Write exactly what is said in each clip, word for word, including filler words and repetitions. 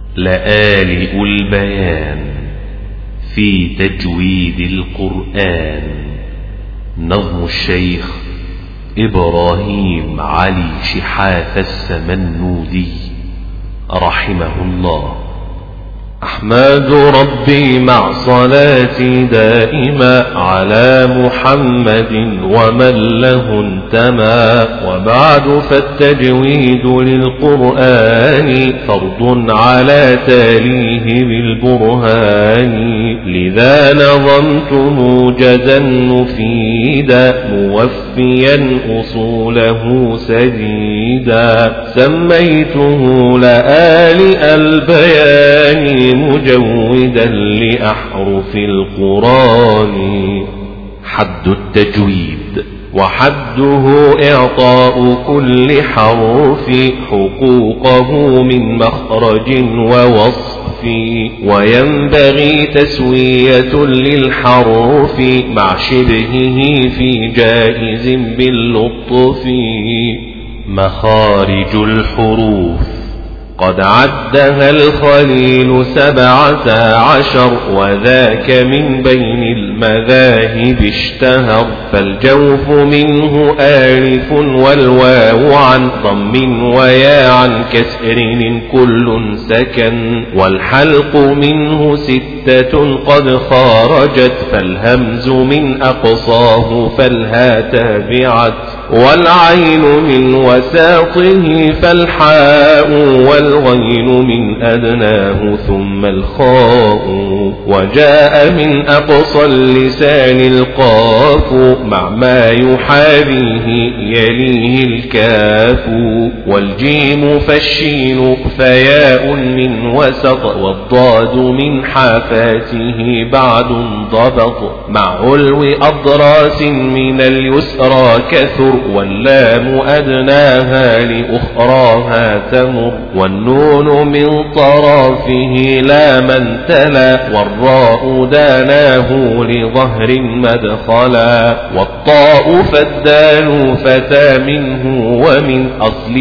لآلئ البيان في تجويد القرآن. نظم الشيخ إبراهيم علي شحاث السمنودي رحمه الله. أحمد ربي مع صلاتي دائما على محمد ومن له انتمى. وبعد فالتجويد للقرآن فرض على تاليه بالبرهان. لذا نظمت موجزا مفيدا موفيا أصوله سديدا. سميته لآلئ البيان مجودا لأحرف القرآن. حد التجويد وحده إعطاء كل حرف حقوقه من مخرج ووصف. وينبغي تسوية للحرف مع شبهه في جائز باللطف. مخارج الحروف قد عدها الخليل سبعة عشر وذاك من بين المذاهب اشتهر. فالجوف منه آلف والواو عن ضم ويا عن كسر كل سكن. والحلق منه ستة قد خارجت فالهمز من أقصاه فالها تابعت. والعين من وساطه فالحاء والغين من أدناه ثم الخاء. وجاء من أقصى اللسان القاف مع ما يحاذيه يليه الكاف. والجيم فالشين فياء من وسط. والضاد من حافاته بعد انضبط. مع علو أضراس من اليسرى كثر. واللام أدناها لأخراها تمر. والنون من طرافه لا من تلا. والراء داناه لظهر مدخلا. والطاء فالدال فتى منه ومن أصل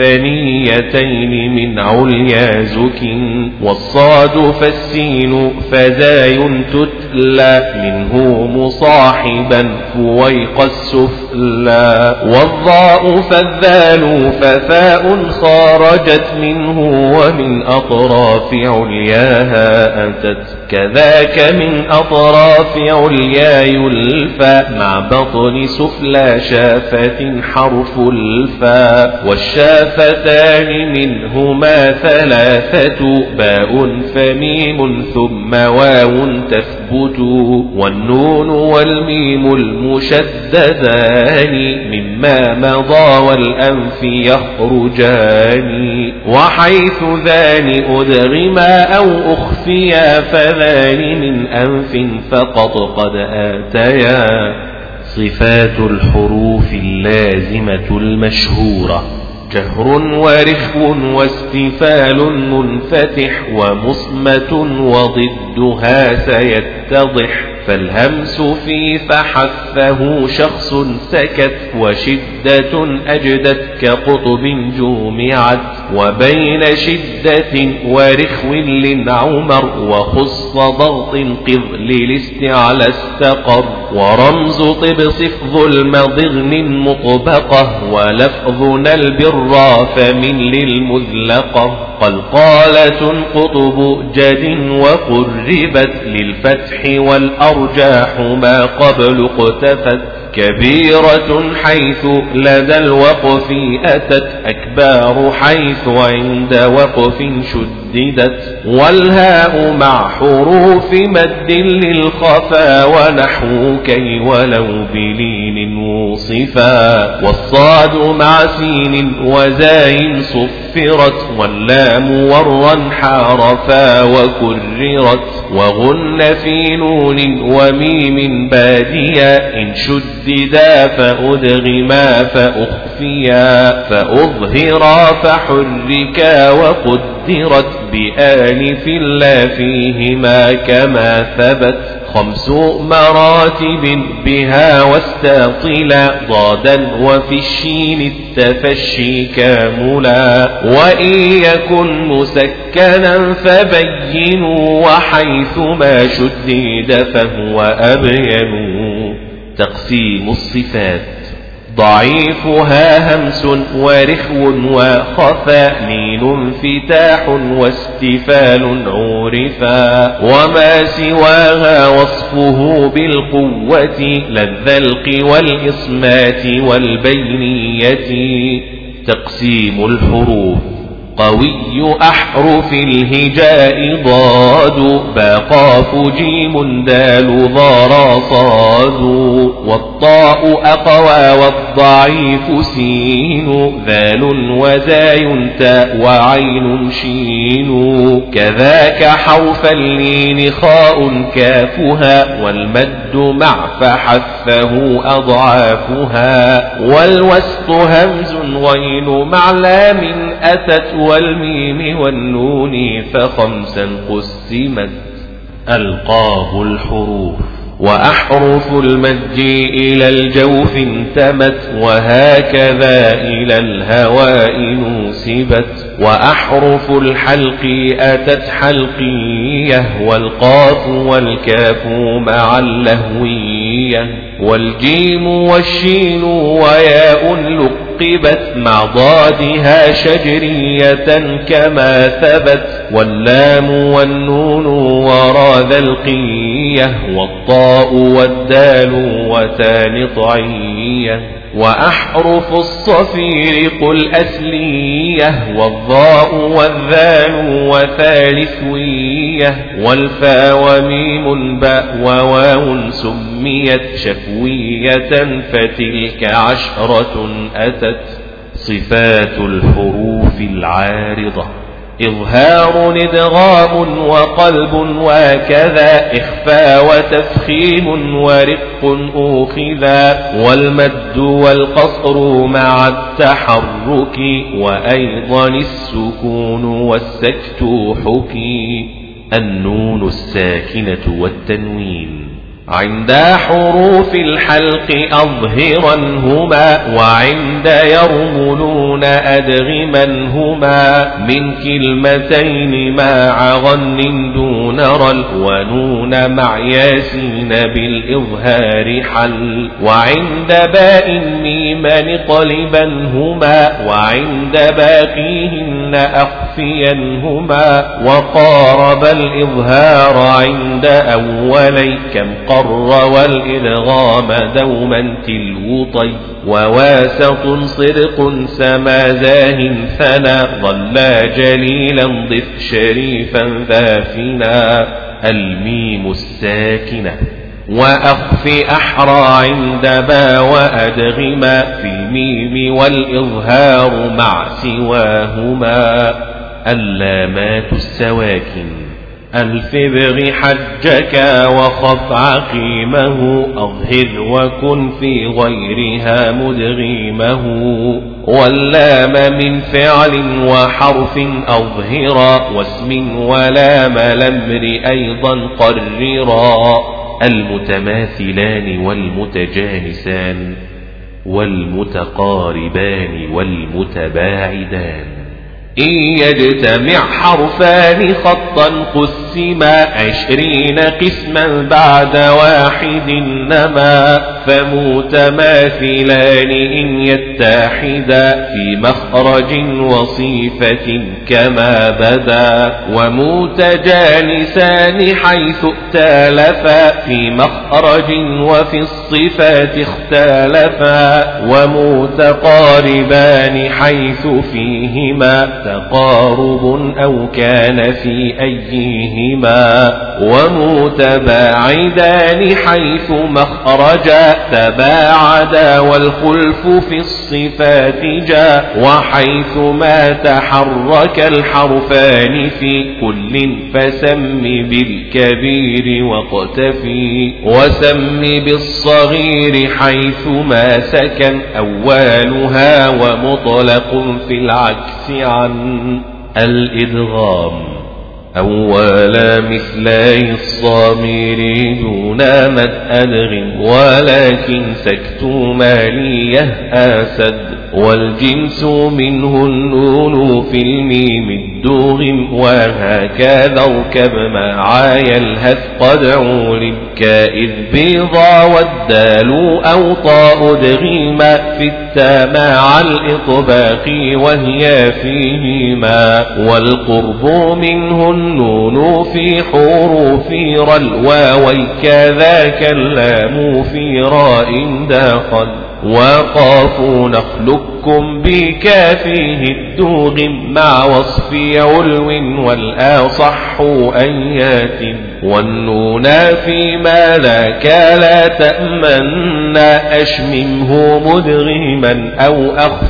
الثنيتين من عليا زك. والصاد فالسين فزاي تتلى منه مصاحبا فويق السفلى. والضاء فالذال ففاء خارجت منه ومن أطراف علياها أتت. كذاك من أطراف علياي الفاء مع بطن سفلى شافة حرف الفاء. والشافتان منهما ثلاثة باء فميم ثم واو تثبت. والنون والميم المشددان مما مضى والأنف يخرجان. وحيث ذان أدغما أو أخفيا فذان من أنف فقط قد آتيا. صفات الحروف اللازمة المشهورة جهر ورخو واستفال منفتح ومصمة وضدها سيتضح. فالهمس في فحفه شخص سكت. وشدة أجدت كقطب جومعت. وبين شدة ورخو للعمر. وخص ضغط قذ للاستعلى استقر. ورمز طب صفظ المضغن مطبقة. ولفظنا البر فمن للمذلقة. قلقالة قطب جد وقربت للفتح والأرجاح ما قبل اقتفت. كبيرة حيث لدى الوقف أتت. أكبار حيث عند وقف شددت. والهاء مع حروف مد للخفا. ونحو كي ولو بلين وصفا. والصاد مع سين وزاي صفرت. واللام ورا حارفا وكررت. وغن في نون وميم باديا إن شددا فأدغما فأخفيا. فأظهرا فحركا وقدرت بآلف لا فيهما كما ثبت خمس مراتب بها واستطلا ضادا وفي الشين التفشي كاملا وإن يكن مسكنا فبينوا وحيث ما شدد فهو أبين. تقسيم الصفات: ضعيفها همس ورخو وخفاء لين انفتاح واستفال عورفا وما سواها وصفه بالقوة لذ الق والإصمات والبينية. تقسيم الحروف: قوي أحرف الهجاء ضاد باقاف جيم دال ضار صاد والطاء أقوى والضعيف سين ذال وزاي تاء وعين شين كذاك حرف اللين خاء كافها والمد مع فحثه أضعافها والوسط همز غين مع لام أتت والميم والنون فخمسا قسمت. ألقاب الحروف: وأحرف المد إلى الجوف انتمت وهكذا إلى الهواء نوسبت وأحرف الحلق أتت حلقية والقاف والكاف مع اللهوية والجيم والشين وياء لقبت مع ضادها شجرية كما ثبت واللام والنون ورا ذا القية والطاء والدال وتان طعية وأحرف الصفير قل أسلية والضاء والذال وثالثوية والفا وميم باء وواو سميت شفوية فتلك عشرة أتت. صفات الحروف العارضة: إظهار إدغام وقلب وكذا إخفاء وتفخيم ورق أوخذا والمد والقصر مع التحرك وأيضا السكون والسكت حكي. النون الساكنة والتنوين: عند حروف الحلق أظهرنهما وعند يرملون أدغمنهما من كلمتين مع غن دون رل ونون مع ياسين بالإظهار حل وعند باء ميما اقلبنهما وعند باقيهن أخفينهما وقارب الإظهار عند أولي كم قر والإدغام دوما تلوطي وواسط صدق سما زاه ثنا ظل جليلا ضف شريفا ذافنا. الميم الساكنة: وأخف أحرى عند با وأدغما في الميم والإظهار مع سواهما. اللامات السواكن: الفبغ حجك وخف عقيمه أظهر وكن في غيرها مدغيمه واللام من فعل وحرف أظهرا واسم ولام الأمر أيضا قررا. المتماثلان والمتجانسان والمتقاربان والمتباعدان. إن يجتمع حرفان خطا قسما عشرين قسما بعد واحد نما فمتماثلان إن يتحدا في مخرج وصيفة كما بدا ومتجانسان حيث ائتلفا في مخرج وفي الصفات اختلفا ومتقاربان حيث فيهما تقارب أو كان في أيهما ومتباعدان حيث مخرجا تباعدا والخلف في الصفات جاء وحيث ما تحرك الحرفان في كل فسم بالكبير واقتفي وسم بالصغير حيث ما سكن أولها ومطلق في العكس عن. الإدغام: أول مثلي الصامر دون مد أدغم ولكن سكت ماليه أسد والجنس منه النون في الميم الدوغم وهكذا اركب معايا الهث قد عولم كإذ بيضا والدال أو طاء دغيم في التا مع الإطباق وهي فيهما والقرب منه النون في حروف را الواوي كذاك اللام في راء داخل وقاف نخلقكم بكافيه الدوغم مع وصف علو والأصح أن ياتم والنون فيما ذاك لا تأمن أشممه مدغما أو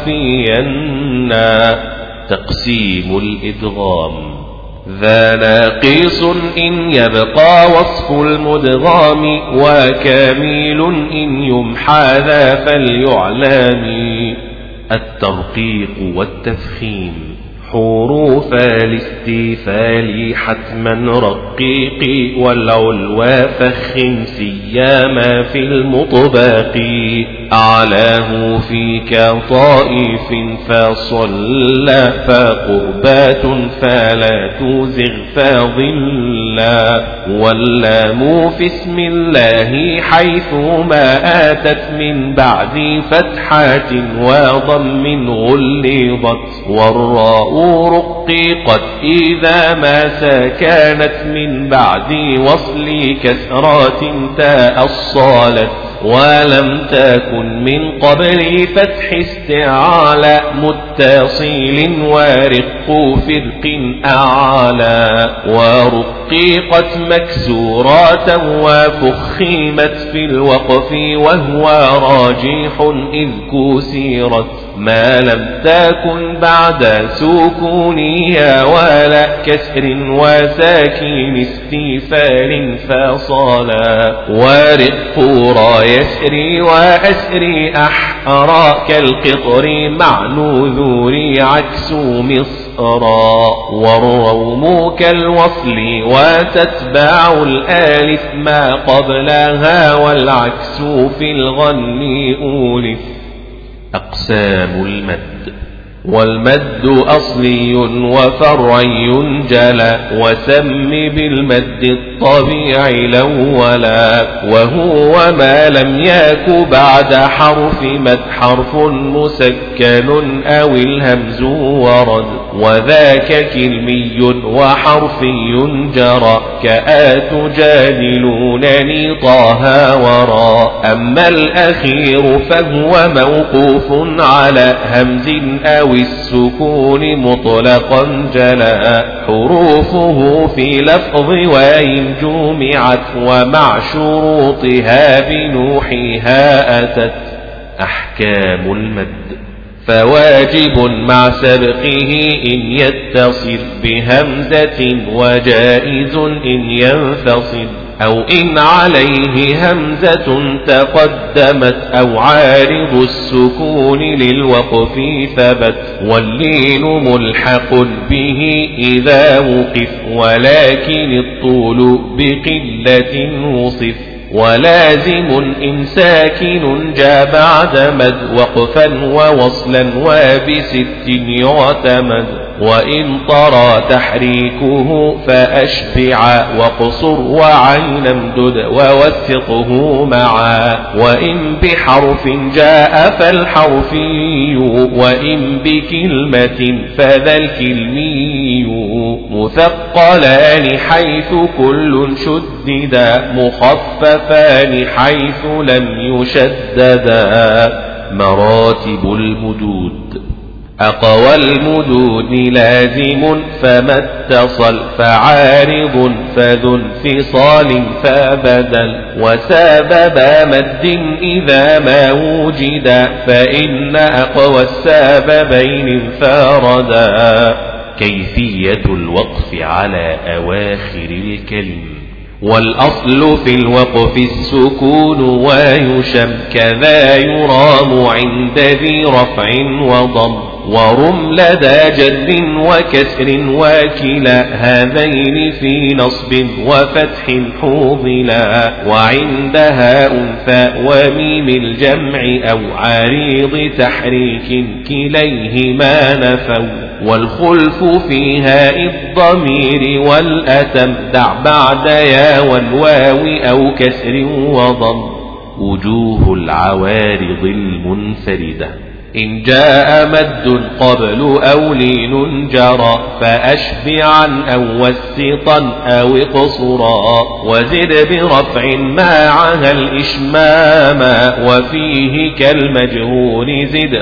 أخفينا تقسيم الإدغام ذا ناقص إن يبقى وصف المدغام وكامل إن يمحى ذا فليعلم الترقيق والتفخيم حروف الاستفال حتما رقيق والعلوى فخم سيما في المطبق أعلاه فيك طائف فصلى فقربات فلا تزغ فظلا واللام في اسم الله حيث ما آتت من بعد فتحات وضم غلظت والراء رقيقت إذا ما سكنت من بعد وصل كسرات تاء الصالت ولم تكن من قبل فتح استعالى متصل ورق فرق أعلى ورقيقت مكسورات وفخيمت في الوقف وهو راجح إذ كسرت ما لم تكن بعد سكونها ولا كسر وساكن استفال فصلا ورق را يسري وأسري أحرى كالقطر مع نذور عكس مصرا والروم كالوصل وتتبع الآلف ما قبلها والعكس في الغن أولف أقسام المد والمد أصلي وفرعي جلا وسم بالمد الطبيعي الأولا وهو ما لم يك بعد حرف مد حرف مسكن أو الهمز ورد وذاك كلمي وحرفي جرى كأتجادلونني طه ورا أما الأخير فهو موقوف على همز أو السكون مطلقا جلا حروفه في لفظ وإن جمعت ومع شروطها بنوحها أتت أحكام المد فواجب مع سبقه إن يتصل بهمزة وجائز إن ينفصل أو إن عليه همزة تقدمت أو عارض السكون للوقف ثبت واللين ملحق به إذا وقف ولكن الطول بقلة وصف ولازم إن ساكن جاء بعد مد وقفا ووصلا وبست يعتمد وإن طرى تحريكه فأشبع وقصر وعين امدد ووثقه معا وإن بحرف جاء فالحرفي وإن بكلمة فذا الكلمي مثقلان حيث كل شددا مخففان حيث لم يشددا مراتب المدود أقوى المدود لازم فما اتصل فعارض فذو انفصال فبدل وسبب مد إذا ما وجد فإن أقوى السببين انفردا كيفية الوقف على أواخر الكلم والأصل في الوقف السكون ويشم كذا يرام عند ذي رفع وضم ورم لدى جر وكسر وكلا هذين في نصب وفتح حوضلا وعندها أنثى وميم الجمع أو عريض تحريك كليهما نفوا والخلف فيها الضمير والأتم دع بعد يا والواو أو كسر وضم. وجوه العوارض المنفردة إن جاء مد قبل أو لين جرى فأشبعا أو وسطا أو اقصرا وزد برفع معها الإشماما وفيه كالمجهول زد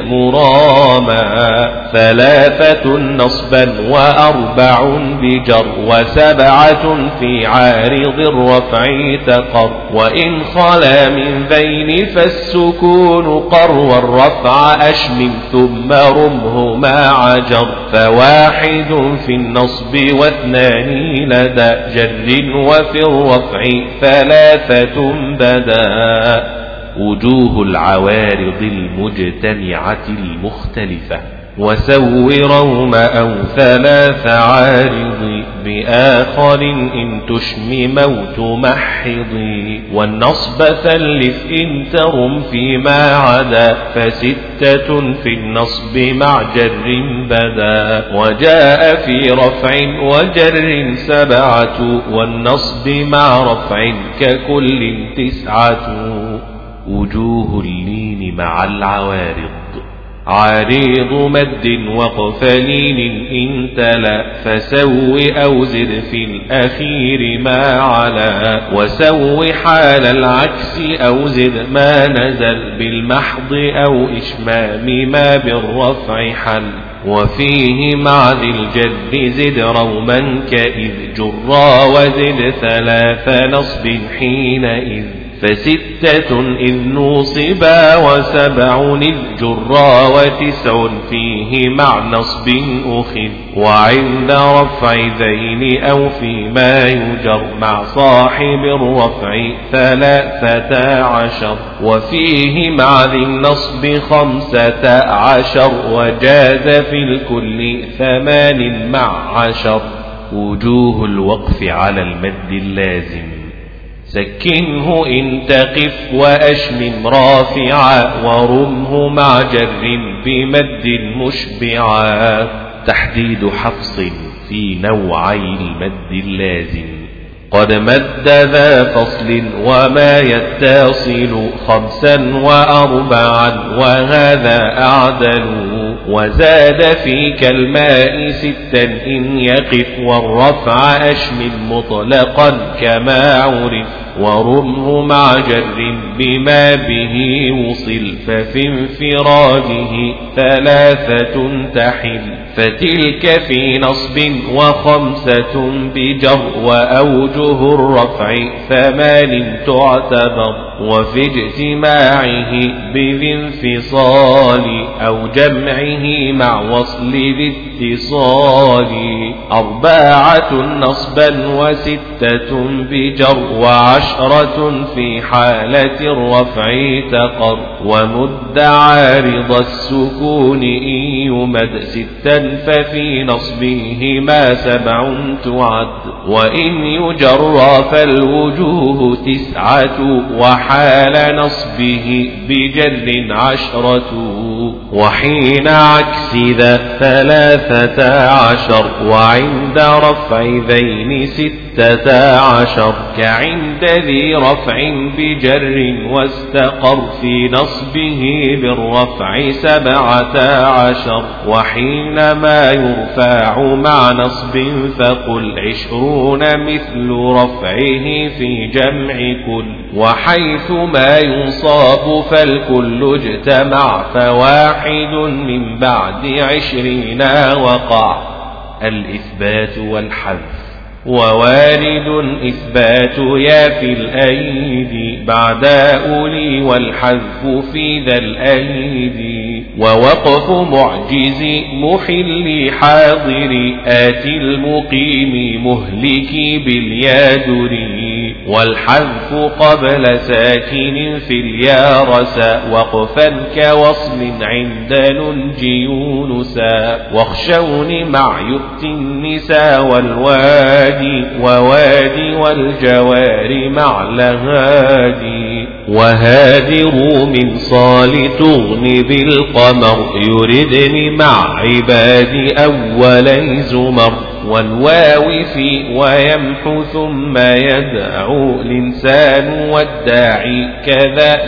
مراما ثلاثة نصبا وأربع بجر وسبعة في عارض الرفع تقر وإن خلا من ذين فالسكون قر والرفع أشمل ثم رمه ما عجر فواحد في النصب واثنان لدى جر وفي الرفع ثلاثة بدا. وجوه العوارض المجتمعة المختلفة وسو روم أو ثلاث عارض بآخر إن تشم موت محض والنصب ثلث إن ترم فيما عدا فستة في النصب مع جر بدا وجاء في رفع وجر سبعة والنصب مع رفع ككل تسعة. وجوه اللين مع العوارض عريض مد وقف لين إن تلا فسو أو زد في الأخير ما علا وسو حال العكس أو زد ما نزل بالمحض أو إشمام ما بالرفع حل وفيه مع ذي الجد زد روما كإذ جرا وزد ثلاث نصب حينئذ فستة إذ نوصبا وسبع إذ جرا وتسع فيه مع نصب أخذ وعند رفع ذين أو فيما يجر مع صاحب الرفع ثلاثة عشر وفيه مع ذي النصب خمسة عشر وجاز في الكل ثمان مع عشر. وجوه الوقف على المد اللازم سكنه إن تقف وأشمم رافعا ورمه مع جر بمد مشبعا. تحديد حفص في نوعي المد اللازم قد مد ذا فصل وما يتصل خمسا وأربعا وهذا أعدل وزاد في كالماء ستا إن يقف والرفع أشمل مطلقا كما عرف ورمه مع جر بما به وصل ففي انفراده ثلاثة تحل فتلك في نصب وخمسة بجر وأوجه الرفع ثمان تعتبر وفي اجتماعه بذي انفصال أو جمعه مع وصل ذي اتصال أربعة نصبا وستة بجر وعشرة في حالة الرفع تقر ومد عارض السكون إن يمد ستا ففي نصبهما سبع تعد وإن يجر فالوجوه تسعة وحال نصبه بجر عشرة وحين عكس ذا ثلاثة عشر وعند رفع ذين ستة عشر كعند ذي رفع بجر واستقر في نصبه بالرفع سبعة عشر وحينما يرفع مع نصب فقل عشرون مثل رفعه في جمع كل وحيث ما ينصاب فالكل اجتمع فواحد من بعد عشرين وقع. الإثبات والحذف ووارد إثبات يا في الأيدي بعد أولي والحذف في ذا الأيدي ووقف معجز محل حاضر آتي المقيم مهلك باليادري والحذف قبل ساكن في اليا رسا وقفا كوصل عند ننجي يونسا واخشون مع يؤتي النساء والوادي ووادي والجوار مع لهادي وهادروا من صال تغني بالقمر يردن مع عباد أولي زمر والواو في ويمحو ثم يدعو الإنسان والداعي كذا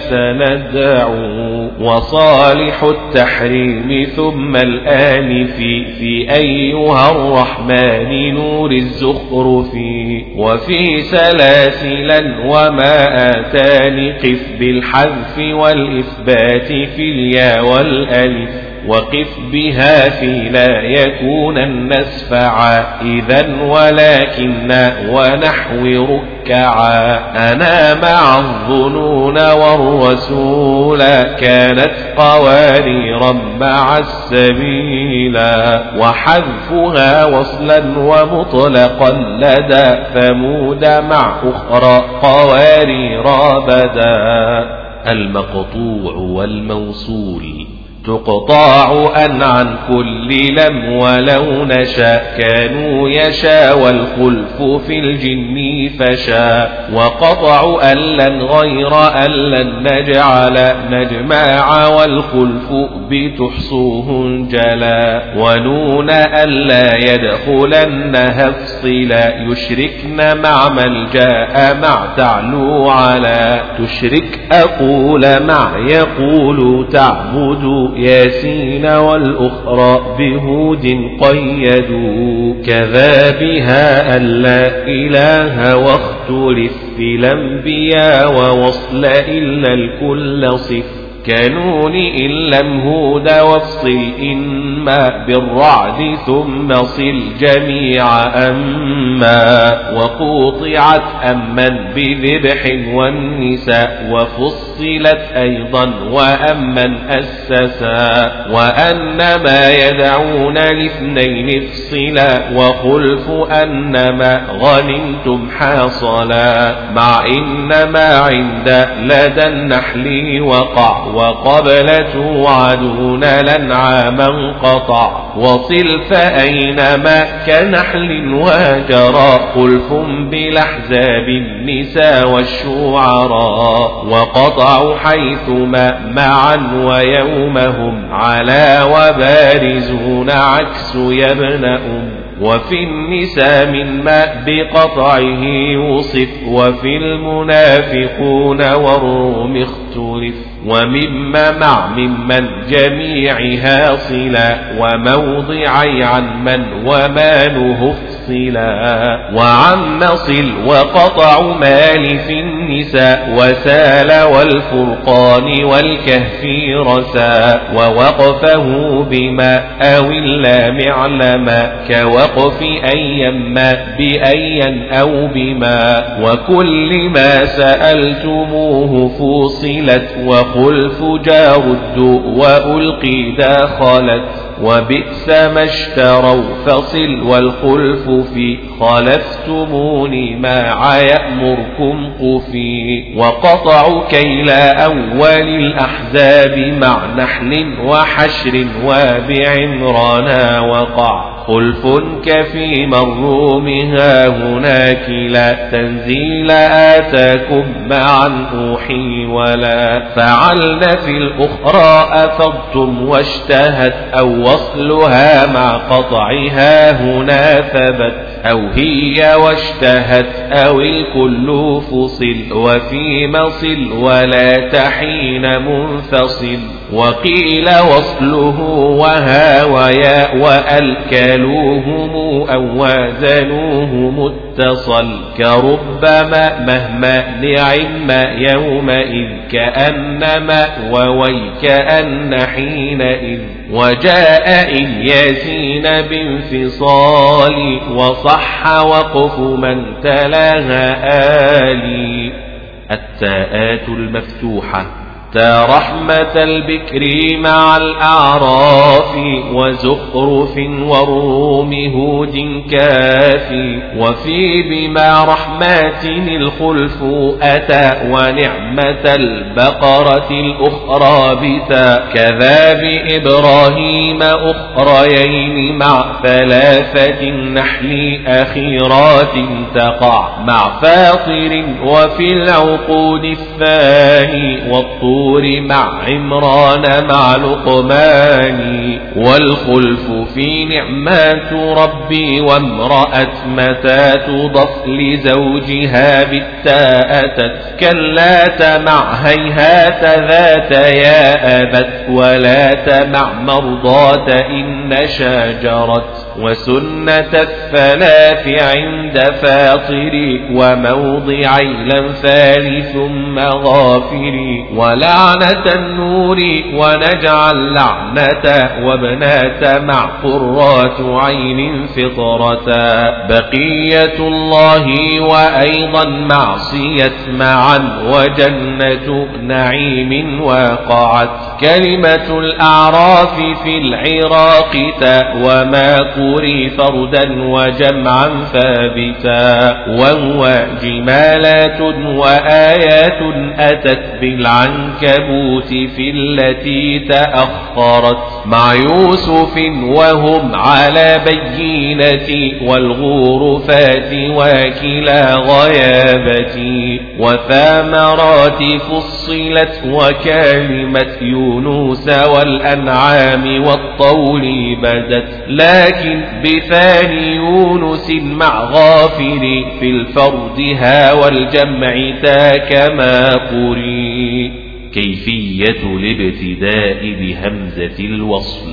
سندعو وصالح التحريم ثم الآن في في أيها الرحمن نور الزخرف وفي سلاسلا وما آتاني قف بالحذف والإثبات في اليا والألف وقف بها في لا يكون النسفعا إذا ولكن ونحو ركعا أنا مع الظنون والرسول كانت قواريرا مع السبيلا وحذفها وصلا ومطلقا لدى ثمود مع أخرى قواريرا بدا المقطوع والموصول تقطاع أن عن كل لم ولو نشاء كانوا يشاء والخلف في الجن فشاء وقطع ألا غير ألا نجعل نجمع والخلف بتحصوه جلا ونون ألا يدخلنها افصلا يشركن مع من جاء مع تعلو على تشرك أقول مع يقول تعبد ياسين والأخرى بهود قيدوا كذا بها ألا إله واختلف في الأنبياء ووصل إلا الكل صف كانون إن لم هود وافصل إما بالرعد ثم صل جميع أما وقوطعت أمن بذبح والنساء وفصلت أيضا وأمن أسسا وأنما يدعون الاثنين افصلا وخلف أنما غنمتم حاصلا مع إنما عند لدى النحل وقع وقبل توعدون لنعاما قطع وصل فأينما كنحل وجرى خلف بالأحزاب النساء والشعراء وقطعوا حيثما معا ويومهم على وبارزون عكس يبن أم وفي النساء من ماء بقطعه وصف وفي المنافقون والروم اختلف ومما مع ممن جميعها صلا وموضعي عن من وماله افصلا وعم صل وقطع مال في النساء وسال والفرقان والكهف رسا ووقفه بما أو اللام علما كوقف أيما بأيا أو بما وكل ما سألتموه فوصلت وخلف جار الدو وألقي داخلت وبئس ما اشتروا فصل والخلف في خلفتموني مع يأمركم قفي وقطعوا كيلا أول الأحزاب مع نحل وحشر وبعمران وقع خلف كفي مرومها هناك لا تنزيل آتاكم معا أوحي ولا فعلن في الأخرى أفضتم واشتهت أو وصلها مع قطعها هنا ثبت أو هي واشتهت أو الكل فصل وفي مصل ولا تحين منفصل وقيل وصله وها ويا وألكلوهم أو وازنوه متصل كربما مهما لعم يومئذ كأنما وويكأن حينئذ وجاء إن ياسين بانفصال وصح وقف من تلاها آلي التاءات المفتوحة حتى رحمة البكر مع الأعراف وزخرف والروم هود كافي وفي بما رحمات الخلف أتى ونعمة البقرة الأخرى بتا كذا بإبراهيم أخريين مع ثلاثة النحل أخيرات تقع مع فاطر وفي العقود الثاني والطور مع عمران مع لقمان والخلف في نعمات ربي وامرأة متى تضف لزوجها بالتاء أتت كلا مع هيهات ذات يا أبت ولا تمع مرضات إن شاجرت وسنة الثلاث عند فاطر وموضعي الأنفال ثم غافر ولعنة النور ونجعل لعنة وابنات مع قرات عين فطرة بقية الله وأيضا معصية معا وجنة نعيم وقعت كلمة الأعراف في العراق تاء وما قري فردا وجمعا ثابتا وهو جمالات وآيات أتت بالعنكبوت في التي تأخرت مع يوسف وهم على بينة والغرفات وكلا غيابتي وثامرات فصلت وكلمة يونس والأنعام والطول بدت لكن بثاني يونس مع غافر في الفردها والجمع تاكما قري كيفية الابتداء بهمزة الوصل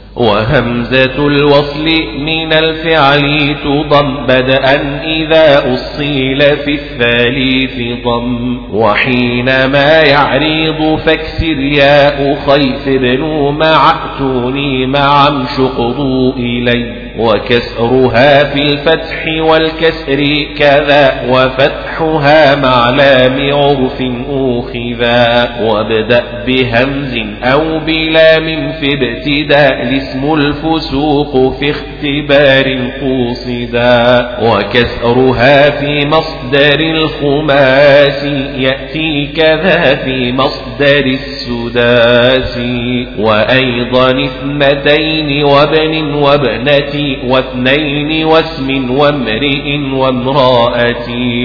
وهمزة الوصل من الفعل تضم بدءا إذا أصيل في الثالث ضم وحينما يعرض فاكسر يا أخيف ابن معتوني معا شقضوا إلي وكسرها في الفتح والكسر كذا وفتحها مع لام عرف أوخذا وابدأ بهمز أو بلام في ابتداء الاسم الفسوق في اختبار قوصدا وكسرها في مصدر الخماس يأتي كذا في مصدر السداس وأيضا اثنتين وابن وابنة واثنين واسم وامرئ وامرأة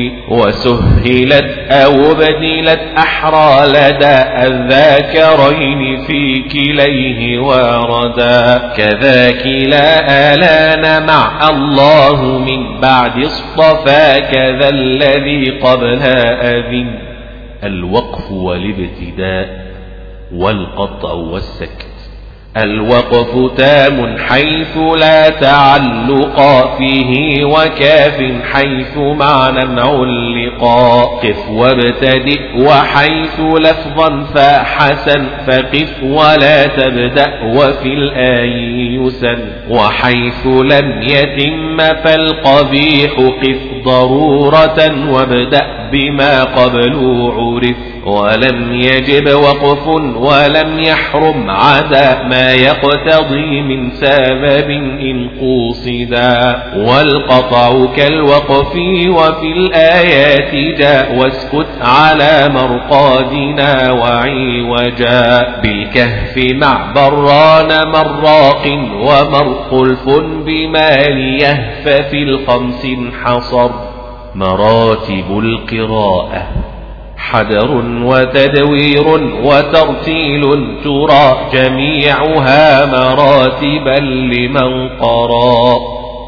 وسهلت أو بدلت أحرى لدى الذاكرين في كليه واردا كذاك لا آلان مع الله من بعد اصطفى كذا الذي قبلها أذن الوقف والابتداء والقطع والسكت الوقف تام حيث لا تعلق فيه وكاف حيث معنى علقا قف وابتدئ وحيث لفظا فحسن فقف ولا تبدأ وفي الآي يسن وحيث لم يتم فالقبيح قف ضرورة وابدأ بما قبل عرف ولم يجب وقف ولم يحرم عدا ما يقتضي من سبب إن قوصدا والقطع كالوقف وفي الآيات جاء واسكت على مرقادنا وعوجا بالكهف مع بران مراق ومر خلف بماليه ففي الخمس حصر مراتب القراءة حدر وتدوير وترتيل ترى جميعها مراتبا لمن قرأ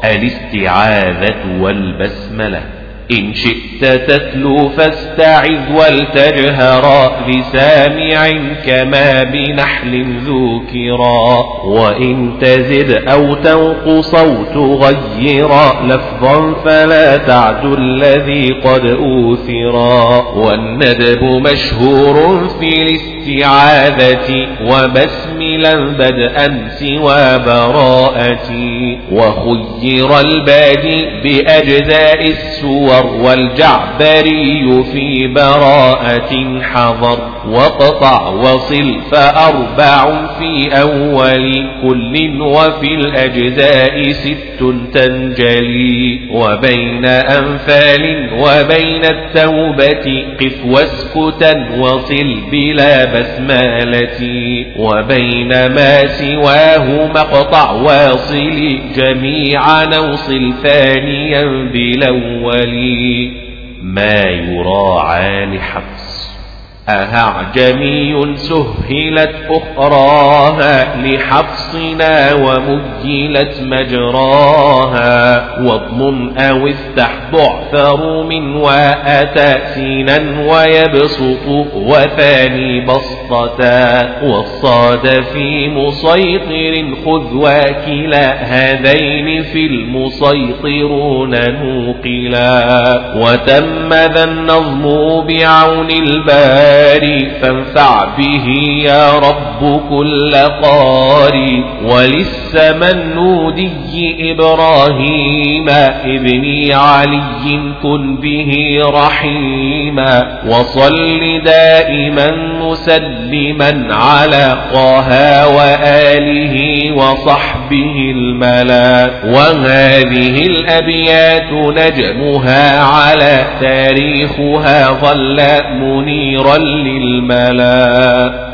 الاستعاذة والبسملة إن شئت تتلو فاستعذ ولتجهرا لسامع كما بنحل ذكرا وإن تزد أو تنقص أو تغيرا لفظا فلا تعد الذي قد أوثرا والندب مشهور في الاستعاذة وبسملا بدءا سوى براءة وخير البادي بأجزاء السور والجعبري في براءة حضر واقطع وصل فأربع في أول كل وفي الأجزاء ست تنجلي وبين أنفال وبين التوبة قف واسكتا وصل بلا بسمالة وبين ما سواه مقطع واصل جميعا اوصل ثانيا بالأول ما يراعى لحفص أهعجمي سهلت أخراها لحفصنا ومجلت مجراها واضمن أو افتح بعثر من وأتى سينا ويبسط وثاني بسطتا والصاد في مسيطر خذ وكلا هذين في المسيطرون نوقلا وتم ذا النظم بعون الباري فانفع به يا رب كل قاري وللسمنودي إبراهيم ابن علي كن به رحيما وصل دائما مسلما على طه وآله وصحبه الملا وهذه الأبيات نجمها على تاريخها ظل منيرا للملا